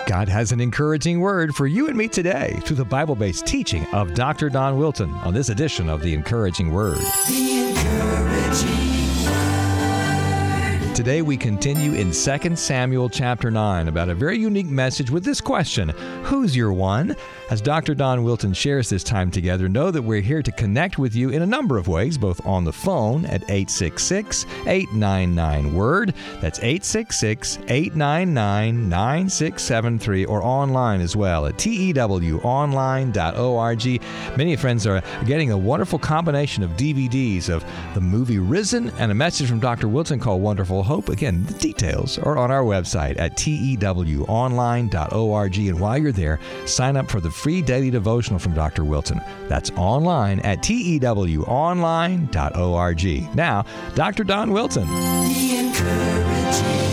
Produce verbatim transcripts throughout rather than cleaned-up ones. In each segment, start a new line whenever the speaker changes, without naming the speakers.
God has an encouraging word for you and me today through the Bible-based teaching of Doctor Don Wilton on this edition of The Encouraging Word.
The Encouraging Word.
Today we continue in Second Samuel chapter nine about a very unique message with this question, who's your one? As Doctor Don Wilton shares this time together, know that we're here to connect with you in a number of ways, both on the phone at eight six six, eight nine nine, WORD. That's eight six six, eight nine nine, nine six seven three, or online as well at T E W online dot org. Many friends are getting a wonderful combination of D V Ds of the movie Risen and a message from Doctor Wilton called Wonderful Hope. Again, the details are on our website at T E W online dot org. And while you're there, sign up for the free daily devotional from Doctor Wilton. That's online at T E W online dot org. Now, Doctor Don Wilton.
The Encouraging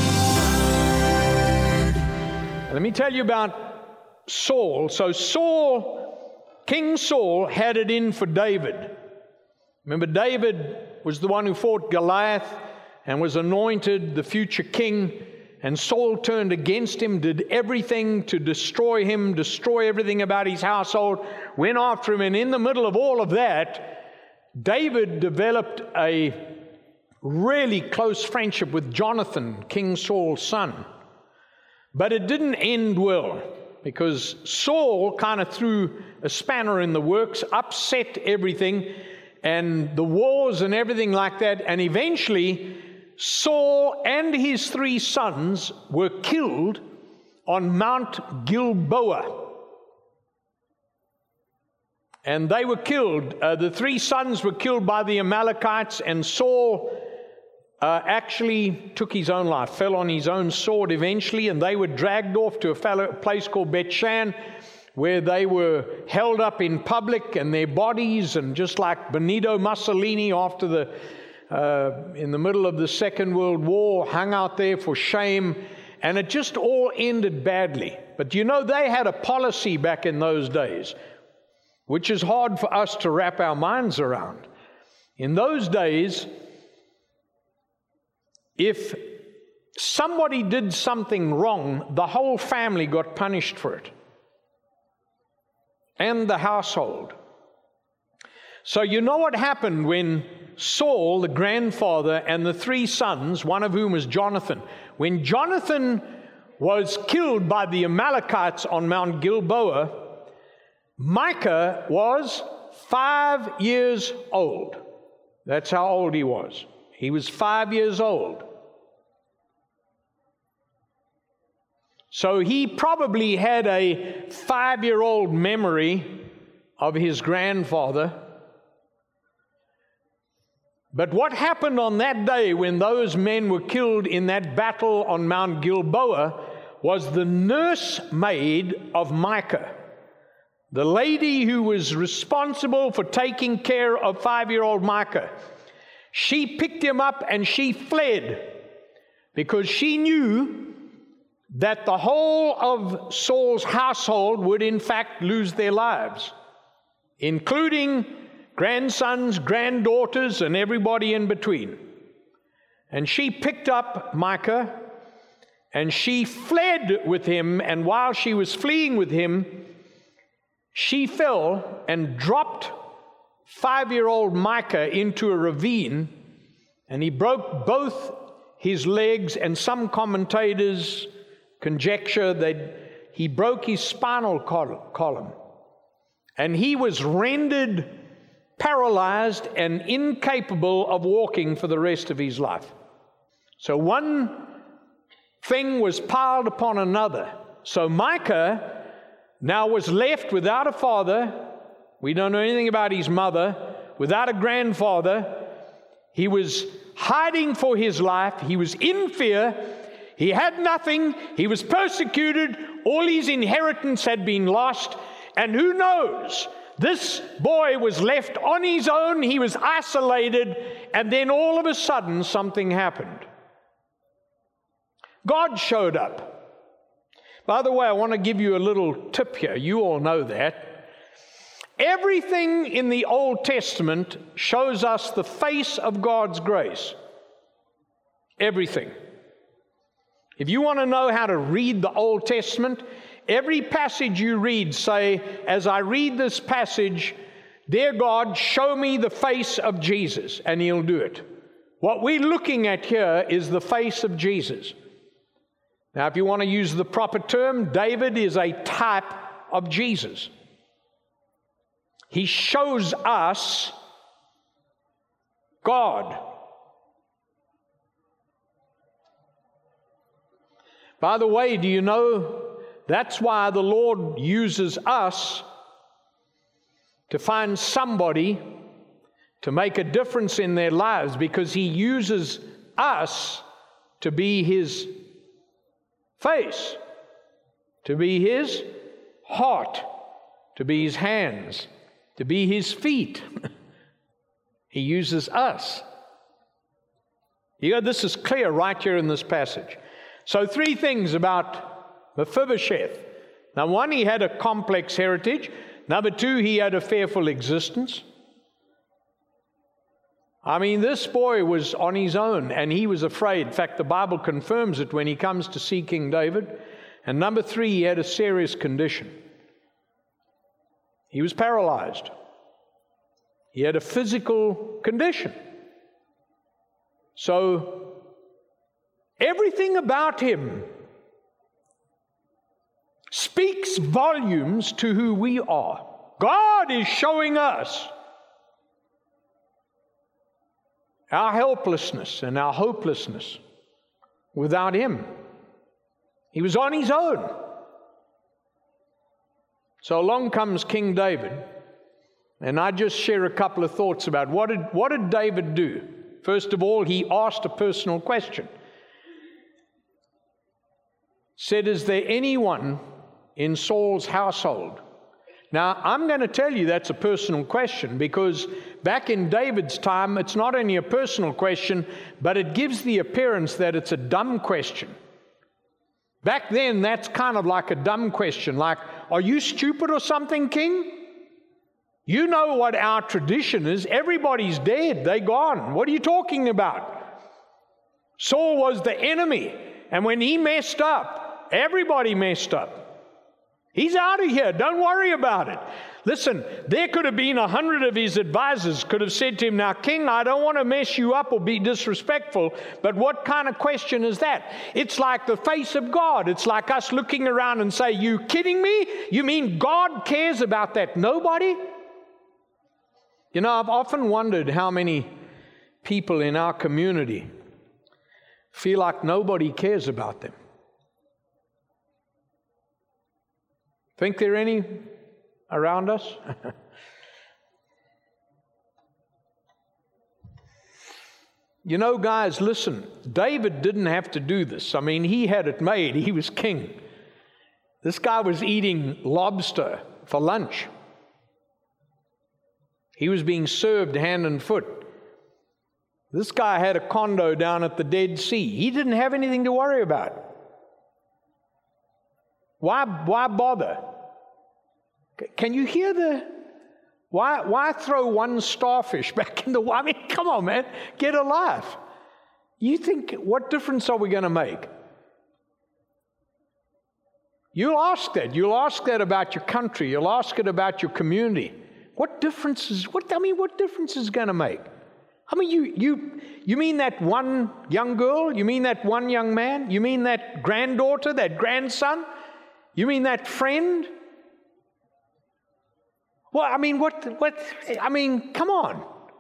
Word.
Let me tell you about Saul. So Saul, King Saul, had it in for David. Remember, David was the one who fought Goliath and was anointed the future king. And Saul turned against him, did everything to destroy him, destroy everything about his household, went after him. And in the middle of all of that, David developed a really close friendship with Jonathan, King Saul's son. But it didn't end well, because Saul kind of threw a spanner in the works, upset everything, and the wars and everything like that. And eventually, Saul and his three sons were killed on Mount Gilboa. And they were killed. Uh, the three sons were killed by the Amalekites, and Saul uh, actually took his own life, fell on his own sword eventually, and they were dragged off to a fellow, place called Bethshan, where they were held up in public, and their bodies, and just like Benito Mussolini after the Uh, in the middle of the Second World War, hung out there for shame, and it just all ended badly. But you know, they had a policy back in those days, which is hard for us to wrap our minds around. In those days, if somebody did something wrong, the whole family got punished for it, and the household. So you know what happened when Saul, the grandfather, and the three sons, one of whom was Jonathan, when Jonathan was killed by the Amalekites on Mount Gilboa, Micah was five years old. That's how old he was. He was five years old. So he probably had a five-year-old memory of his grandfather. But what happened on that day when those men were killed in that battle on Mount Gilboa was the nursemaid of Micah, the lady who was responsible for taking care of five-year-old Micah. She picked him up and she fled because she knew that the whole of Saul's household would in fact lose their lives, including grandsons, granddaughters, and everybody in between. And she picked up Micah, and she fled with him, and while she was fleeing with him, she fell and dropped five-year-old Micah into a ravine, and he broke both his legs, and some commentators conjecture that he broke his spinal column, and he was rendered paralyzed and incapable of walking for the rest of his life. So one thing was piled upon another. So Micah now was left without a father. We don't know anything about his mother. Without a grandfather. He was hiding for his life. He was in fear. He had nothing. He was persecuted. All his inheritance had been lost. And who knows? This boy was left on his own. He was isolated. And then all of a sudden, something happened. God showed up. By the way, I want to give you a little tip here. You all know that. Everything in the Old Testament shows us the face of God's grace. Everything. If you want to know how to read the Old Testament, Every passage you read, say, as I read this passage, dear God, show me the face of Jesus, and He'll do it. What we're looking at here is the face of Jesus. Now, if you want to use the proper term, David is a type of Jesus. He shows us God. By the way, do you know that's why the Lord uses us to find somebody to make a difference in their lives, because He uses us to be His face, to be His heart, to be His hands, to be His feet. He uses us. You know, this is clear right here in this passage. So three things about Mephibosheth. Now, one, he had a complex heritage. Number two, he had a fearful existence. I mean, this boy was on his own, and he was afraid. In fact, the Bible confirms it when he comes to see King David. And number three, he had a serious condition. He was paralyzed. He had a physical condition. So, everything about him speaks volumes to who we are. God is showing us our helplessness and our hopelessness without Him. He was on his own. So along comes King David, and I just share a couple of thoughts about what did, what did David do? First of all, he asked a personal question. Said, is there anyone in Saul's household? Now, I'm going to tell you that's a personal question, because back in David's time, it's not only a personal question, but it gives the appearance that it's a dumb question. Back then, that's kind of like a dumb question, like, are you stupid or something, king? You know what our tradition is. Everybody's dead. They're gone. What are you talking about? Saul was the enemy, and when he messed up, everybody messed up. He's out of here. Don't worry about it. Listen, there could have been a hundred of his advisors could have said to him, now, king, I don't want to mess you up or be disrespectful, but what kind of question is that? It's like the face of God. It's like us looking around and say, you kidding me? You mean God cares about that nobody? You know, I've often wondered how many people in our community feel like nobody cares about them. Think there are any around us? You know, guys, listen, David didn't have to do this. I mean, he had it made. He was king. This guy was eating lobster for lunch. He was being served hand and foot. This guy had a condo down at the Dead Sea. He didn't have anything to worry about. Why, why bother? Can you hear the... Why, why throw one starfish back in the... I mean, come on, man. Get a life. You think, what difference are we going to make? You'll ask that. You'll ask that about your country. You'll ask it about your community. What difference is... What, I mean, what difference is it going to make? I mean, you, you, you mean that one young girl? You mean that one young man? You mean that granddaughter, that grandson? You mean that friend? Well, I mean, what, what, I mean, come on.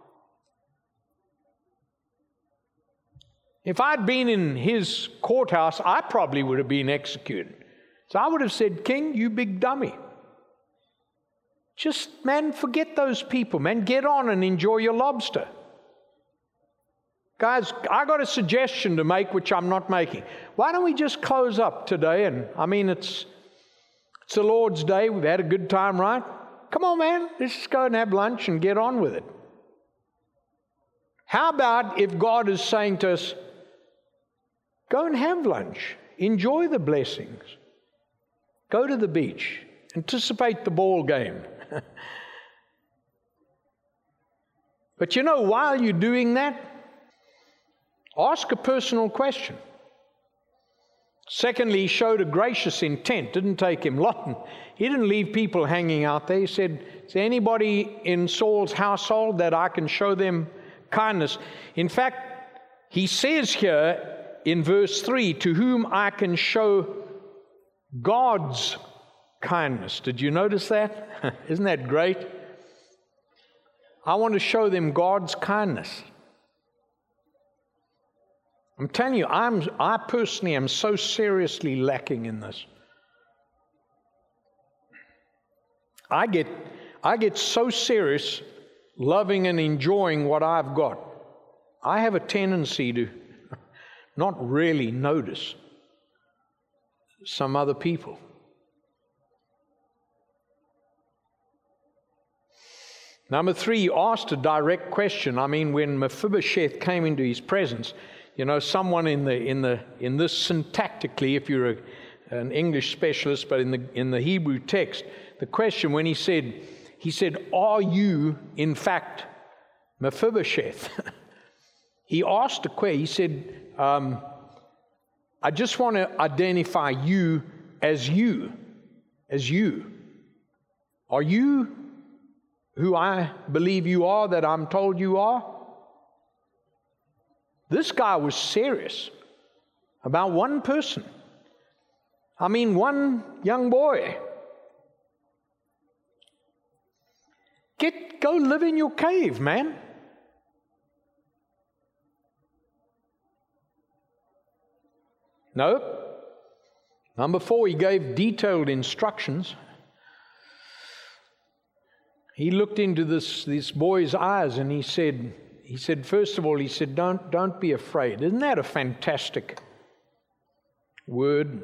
If I'd been in his courthouse, I probably would have been executed. So I would have said, King, you big dummy. Just, man, forget those people, man. Get on and enjoy your lobster. Guys, I got a suggestion to make, which I'm not making. Why don't we just close up today? And I mean, it's... It's the Lord's Day. We've had a good time, right? Come on, man. Let's just go and have lunch and get on with it. How about if God is saying to us, go and have lunch. Enjoy the blessings. Go to the beach. Anticipate the ball game. But you know, while you're doing that, ask a personal question. Secondly, he showed a gracious intent. Didn't take him long. He didn't leave people hanging out there. He said, is there anybody in Saul's household that I can show them kindness? In fact, he says here in verse three, to whom I can show God's kindness. Did you notice that? Isn't that great? I want to show them God's kindness. I'm telling you, I'm, I personally am so seriously lacking in this. I get, I get so serious loving and enjoying what I've got. I have a tendency to not really notice some other people. Number three, he asked a direct question. I mean, when Mephibosheth came into his presence, you know, someone in the in the in this syntactically, if you're a, an English specialist, but in the in the Hebrew text, the question when he said, he said, "Are you in fact Mephibosheth?" He asked a question. He said, um, "I just want to identify you as you, as you. Are you who I believe you are, that I'm told you are?" This guy was serious about one person. I mean, one young boy. Get, go live in your cave, man. No. Number four, he gave detailed instructions. He looked into this, this boy's eyes and he said, he said, first of all, he said, don't, don't be afraid. Isn't that a fantastic word?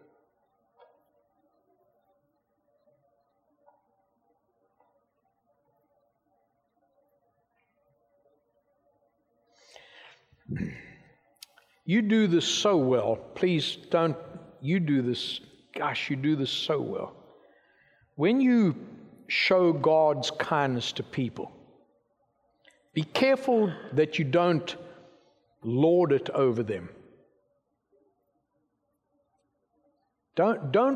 You do this so well. Please don't, you do this, gosh, you do this so well. When you show God's kindness to people, be careful that you don't lord it over them. Don't, don't,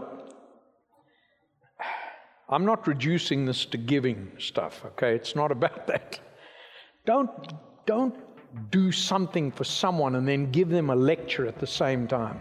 I'm not reducing this to giving stuff, okay? It's not about that. Don't, don't do something for someone and then give them a lecture at the same time.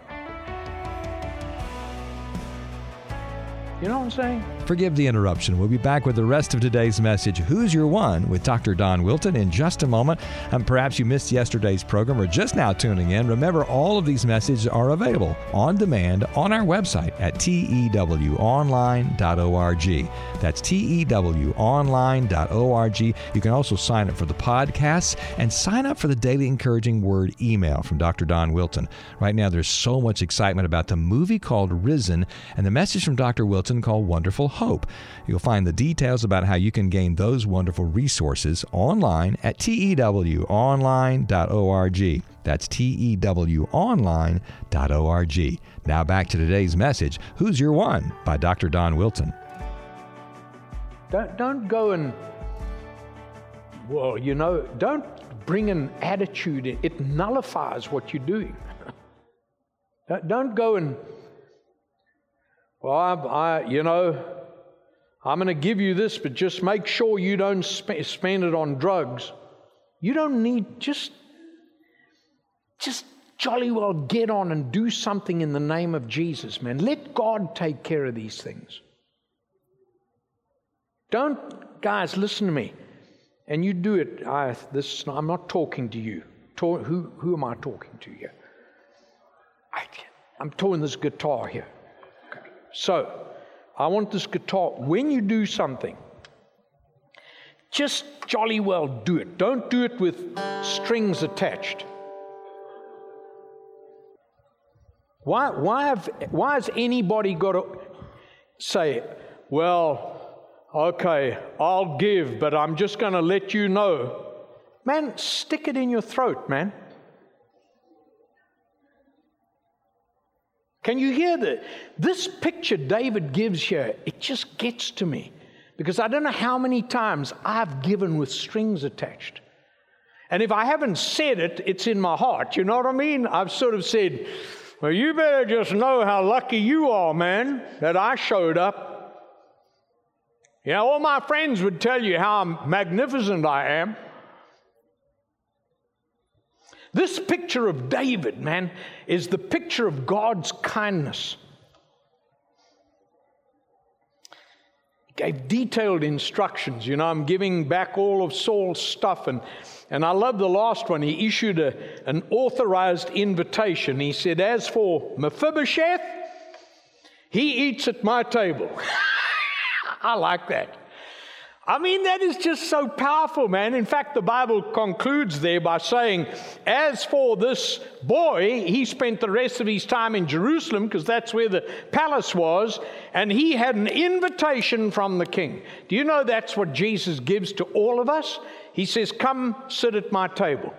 You know what I'm saying?
Forgive the interruption. We'll be back with the rest of today's message, Who's Your One, with Doctor Don Wilton in just a moment. And perhaps you missed yesterday's program or just now tuning in. Remember, all of these messages are available on demand on our website at T E W online dot org. That's T E W online dot org. You can also sign up for the podcasts and sign up for the Daily Encouraging Word email from Doctor Don Wilton. Right now, there's so much excitement about the movie called Risen and the message from Doctor Wilton called Wonderful Hope. You'll find the details about how you can gain those wonderful resources online at T E W online dot org. That's T E W online dot org. Now back to today's message, Who's Your One, by Doctor Don Wilton.
Don't, don't go and, well, you know, don't bring an attitude. It nullifies what you're doing. Don't go and, well, I, I, you know, I'm going to give you this, but just make sure you don't sp- spend it on drugs. You don't need, just, just jolly well get on and do something in the name of Jesus, man. Let God take care of these things. Don't, guys, listen to me. And you do it. I, this, I'm not talking to you. Talk, who, who am I talking to here? I, I'm talking this guitar here. So, I want this guitar, when you do something, just jolly well do it. Don't do it with strings attached. Why, why, have, why has anybody got to say, well, okay, I'll give, but I'm just going to let you know. Man, stick it in your throat, man. Can you hear the, this picture David gives here? It just gets to me. Because I don't know how many times I've given with strings attached. And if I haven't said it, it's in my heart. You know what I mean? I've sort of said, Well, you better just know how lucky you are, man, that I showed up. You know, all my friends would tell you how magnificent I am. This picture of David, man, is the picture of God's kindness. He gave detailed instructions. You know, I'm giving back all of Saul's stuff, and, and I love the last one. He issued a, an authorized invitation. He said, as for Mephibosheth, he eats at my table. I like that. I mean, that is just so powerful, man. In fact, the Bible concludes there by saying, as for this boy, he spent the rest of his time in Jerusalem, because that's where the palace was, and he had an invitation from the king. Do you know that's what Jesus gives to all of us? He says, come sit at my table.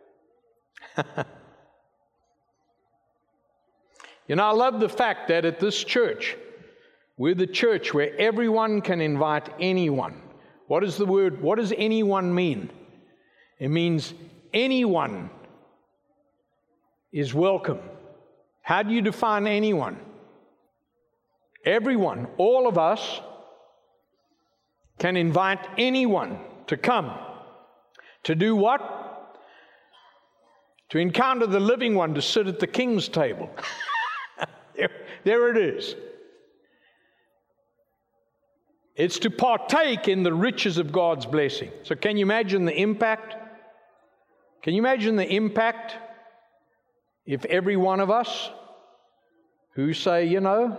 You know, I love the fact that at this church, we're the church where everyone can invite anyone. What is the word? What does anyone mean? It means anyone is welcome. How do you define anyone? Everyone, all of us, can invite anyone to come. To do what? To encounter the living one, to sit at the king's table. there, there it is. It's to partake in the riches of God's blessing. So can you imagine the impact? Can you imagine the impact if every one of us who say, you know,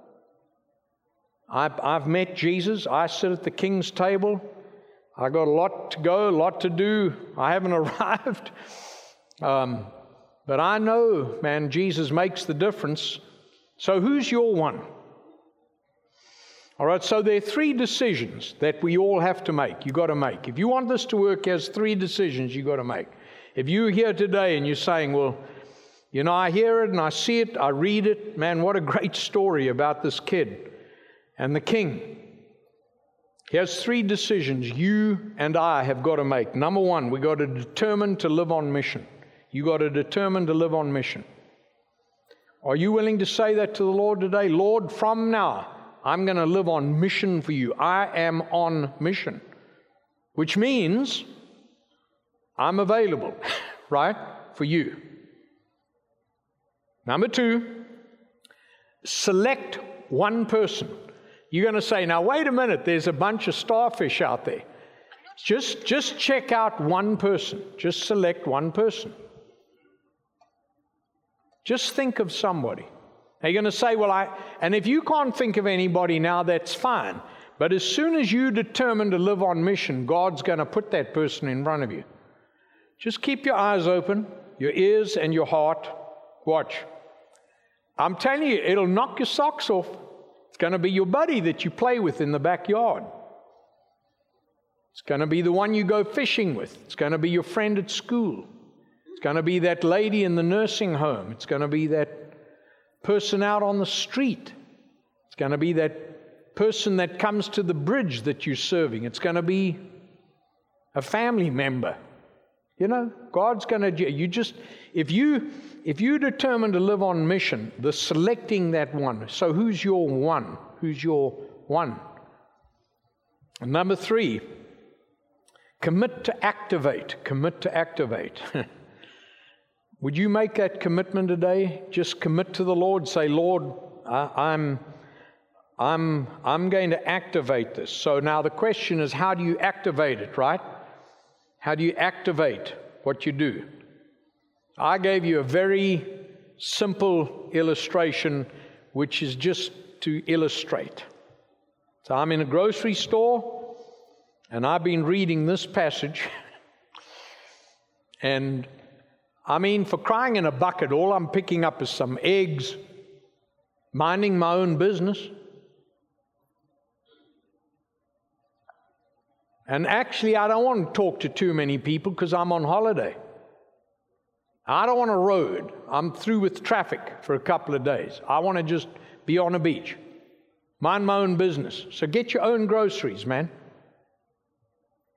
I've, I've met Jesus, I sit at the king's table, I got a lot to go, a lot to do, I haven't arrived, um, but I know, man, Jesus makes the difference. So who's your one? All right, so there are three decisions that we all have to make. You've got to make. If you want this to work, there's three decisions you've got to make. If you're here today and you're saying, well, you know, I hear it and I see it, I read it, man, what a great story about this kid and the king. Here's three decisions you and I have got to make. Number one, we've got to determine to live on mission. You've got to determine to live on mission. Are you willing to say that to the Lord today? Lord, from now, I'm going to live on mission for you. I am on mission, which means I'm available, right, for you. Number two, select one person. You're going to say, now, wait a minute, there's a bunch of starfish out there. Just, just check out one person. Just select one person. Just think of somebody. Now you're going to say, well, I, and if you can't think of anybody now, that's fine. But as soon as you determine to live on mission, God's going to put that person in front of you. Just keep your eyes open, your ears and your heart. Watch. I'm telling you, it'll knock your socks off. It's going to be your buddy that you play with in the backyard. It's going to be the one you go fishing with. It's going to be your friend at school. It's going to be that lady in the nursing home. It's going to be that person out on the street. It's going to be that person that comes to the bridge that you're serving. It's going to be a family member. You know, God's going to, you just, if you, if you determine to live on mission, the selecting that one. So who's your one? Who's your one? And number three, commit to activate. Commit to activate. Would you make that commitment today? Just commit to the Lord. Say, Lord, I, I'm, I'm, I'm going to activate this. So now the question is, how do you activate it, right? How do you activate what you do? I gave you a very simple illustration, which is just to illustrate. So I'm in a grocery store, and I've been reading this passage, and I mean, for crying in a bucket, all I'm picking up is some eggs, minding my own business. And actually, I don't want to talk to too many people because I'm on holiday. I don't want a road. I'm through with traffic for a couple of days. I want to just be on a beach, mind my own business. So get your own groceries, man.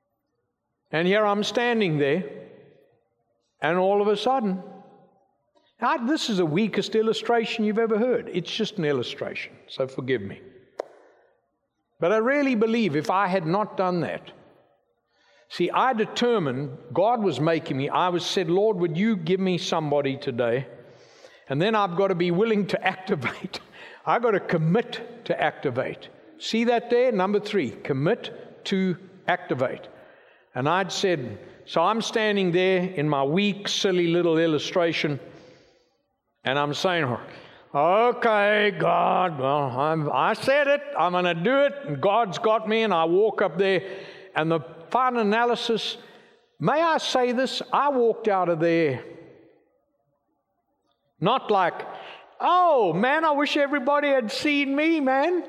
And here I'm standing there. And all of a sudden, I, this is the weakest illustration you've ever heard. It's just an illustration, so forgive me. But I really believe if I had not done that, see, I determined, God was making me, I was said, Lord, would you give me somebody today? And then I've got to be willing to activate. I've got to commit to activate. See that there? Number three, commit to activate. And I'd said, so I'm standing there in my weak, silly little illustration, and I'm saying, okay, God, well, I'm, I said it, I'm going to do it, and God's got me, and I walk up there, and the final analysis, may I say this, I walked out of there not like, oh, man, I wish everybody had seen me, man.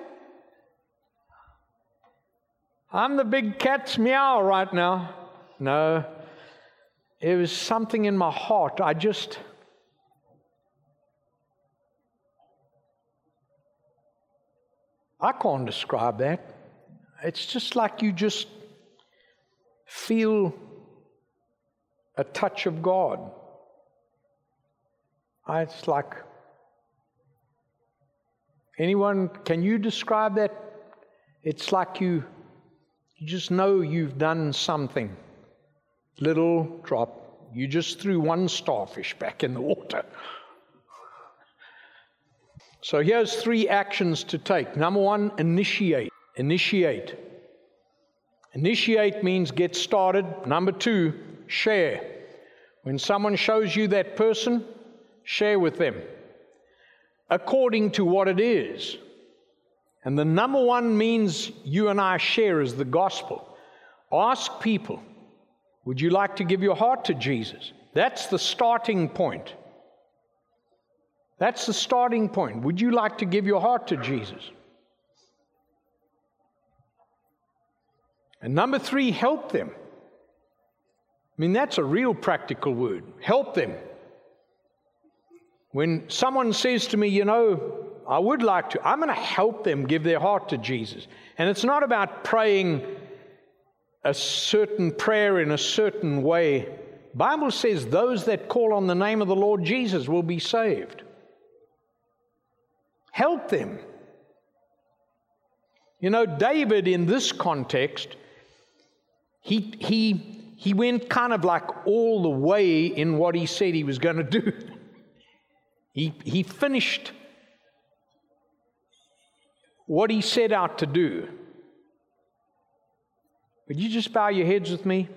I'm the big cat's meow right now. No, it was something in my heart. I just... I can't describe that. It's just like you just feel a touch of God. It's like, anyone, can you describe that? It's like you, you just know you've done something. Little drop. You just threw one starfish back in the water. So here's three actions to take. Number one, initiate. Initiate. Initiate means get started. Number two, share. When someone shows you that person, share with them according to what it is. And the number one means you and I share is the gospel. Ask people, would you like to give your heart to Jesus? That's the starting point. That's the starting point. Would you like to give your heart to Jesus? And number three, help them. I mean, that's a real practical word. Help them. When someone says to me, you know, I would like to, I'm going to help them give their heart to Jesus. And it's not about praying a certain prayer in a certain way. The Bible says those that call on the name of the Lord Jesus will be saved. Help them. You know, David in this context, he he he went kind of like all the way in what he said he was going to do. He he finished what he set out to do. Would you just bow your heads with me?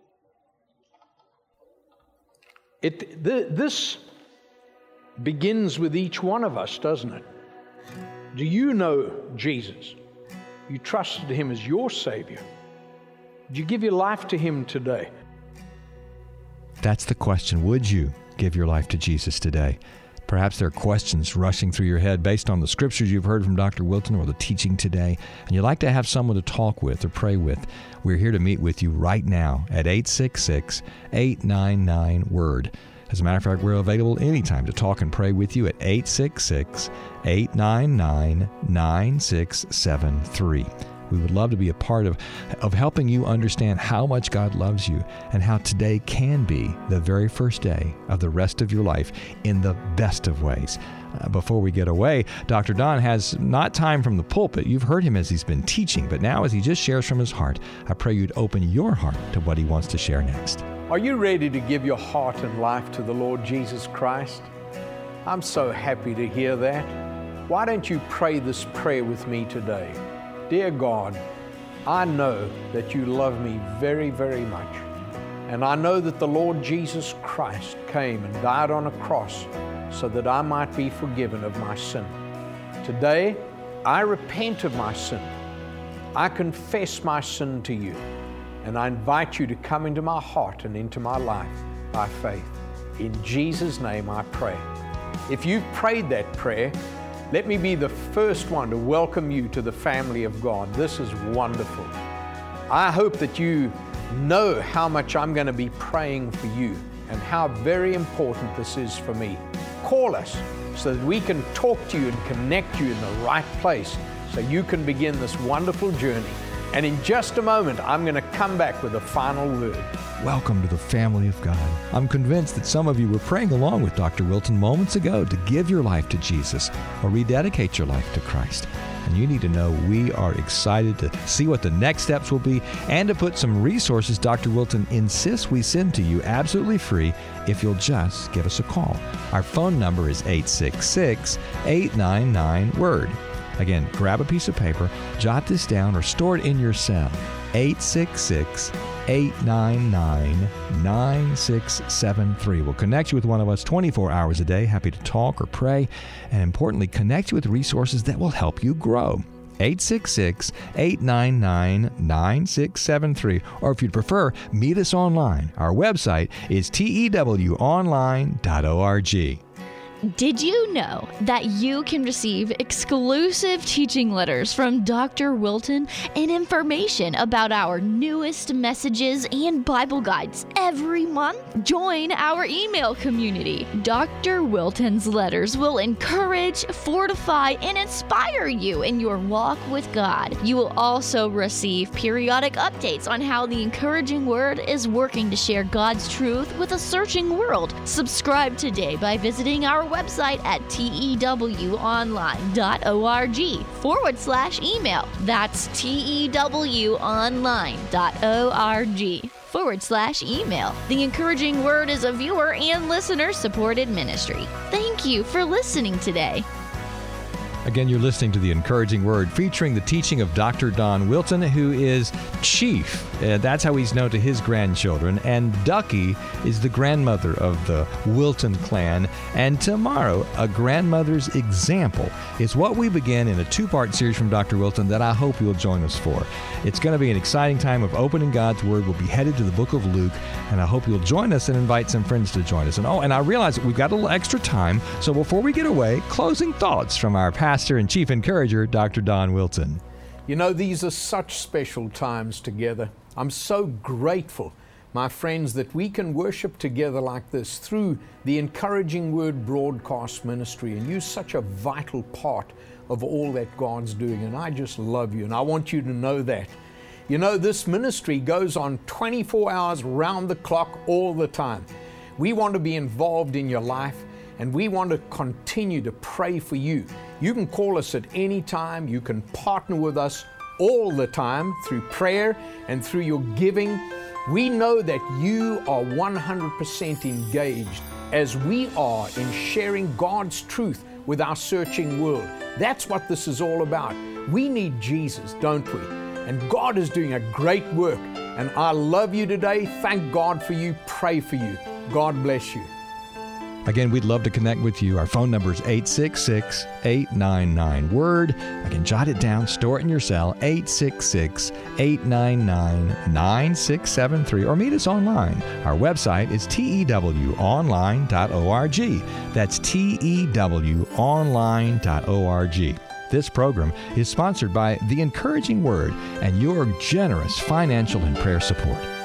It th- this begins with each one of us, doesn't it? Do you know Jesus? You trusted Him as your Savior. Did you give your life to Him today?
That's the question. Would you give your life to Jesus today? Perhaps there are questions rushing through your head based on the scriptures you've heard from Doctor Wilton or the teaching today, and you'd like to have someone to talk with or pray with. We're here to meet with you right now at eight six six, eight nine nine, W O R D. As a matter of fact, we're available anytime to talk and pray with you at eight six six, eight nine nine, nine six seven three. We would love to be a part of, of helping you understand how much God loves you and how today can be the very first day of the rest of your life in the best of ways. Uh, before we get away, Doctor Don has not time from the pulpit. You've heard him as he's been teaching, but now as he just shares from his heart, I pray you'd open your heart to what he wants to share next.
Are you ready to give your heart and life to the Lord Jesus Christ? I'm so happy to hear that. Why don't you pray this prayer with me today? Dear God, I know that you love me very, very much. And I know that the Lord Jesus Christ came and died on a cross so that I might be forgiven of my sin. Today, I repent of my sin. I confess my sin to you. And I invite you to come into my heart and into my life by faith. In Jesus' name I pray. If you've prayed that prayer, let me be the first one to welcome you to the family of God. This is wonderful. I hope that you know how much I'm going to be praying for you and how very important this is for me. Call us so that we can talk to you and connect you in the right place so you can begin this wonderful journey And in just a moment, I'm going to come back with a final word.
Welcome to the family of God. I'm convinced that some of you were praying along with Doctor Wilton moments ago to give your life to Jesus or rededicate your life to Christ. And you need to know we are excited to see what the next steps will be and to put some resources Doctor Wilton insists we send to you absolutely free if you'll just give us a call. Our phone number is eight six six, eight nine nine, WORD. Again, grab a piece of paper, jot this down, or store it in your cell. eight six six, eight nine nine, nine six seven three. We'll connect you with one of us twenty-four hours a day, happy to talk or pray, and importantly, connect you with resources that will help you grow. eight six six, eight nine nine, nine six seven three. Or if you'd prefer, meet us online. Our website is T E W online dot org.
Did you know that you can receive exclusive teaching letters from Doctor Wilton and information about our newest messages and Bible guides every month? Join our email community. Doctor Wilton's letters will encourage, fortify, and inspire you in your walk with God. You will also receive periodic updates on how the encouraging word is working to share God's truth with a searching world. Subscribe today by visiting our website at tew online dot org forward slash email. That's tew online dot org forward slash email. The Encouraging Word is a viewer and listener supported ministry. Thank you for listening today.
Again, you're listening to The Encouraging Word, featuring the teaching of Doctor Don Wilton, who is chief. Uh, that's how he's known to his grandchildren. And Ducky is the grandmother of the Wilton clan. And tomorrow, a grandmother's example is what we begin in a two-part series from Doctor Wilton that I hope you'll join us for. It's going to be an exciting time of opening God's Word. We'll be headed to the book of Luke, and I hope you'll join us and invite some friends to join us. And oh, and I realize that we've got a little extra time, so before we get away, closing thoughts from our pastor and chief encourager, Doctor Don Wilton.
You know, these are such special times together. I'm so grateful, my friends, that we can worship together like this through the Encouraging Word broadcast ministry, and you're such a vital part of all that God's doing, and I just love you, and I want you to know that. You know, this ministry goes on twenty-four hours round the clock all the time. We want to be involved in your life, and we want to continue to pray for you. You can call us at any time. You can partner with us all the time through prayer and through your giving. We know that you are one hundred percent engaged, as we are, in sharing God's truth with our searching world. That's what this is all about. We need Jesus, don't we? And God is doing a great work. And I love you today. Thank God for you. Pray for you. God bless you.
Again, we'd love to connect with you. Our phone number is eight six six, eight nine nine, WORD. Again, jot it down, store it in your cell, eight six six, eight nine nine, nine six seven three, or meet us online. Our website is T E W online dot org. That's T E W online dot org. This program is sponsored by The Encouraging Word and your generous financial and prayer support.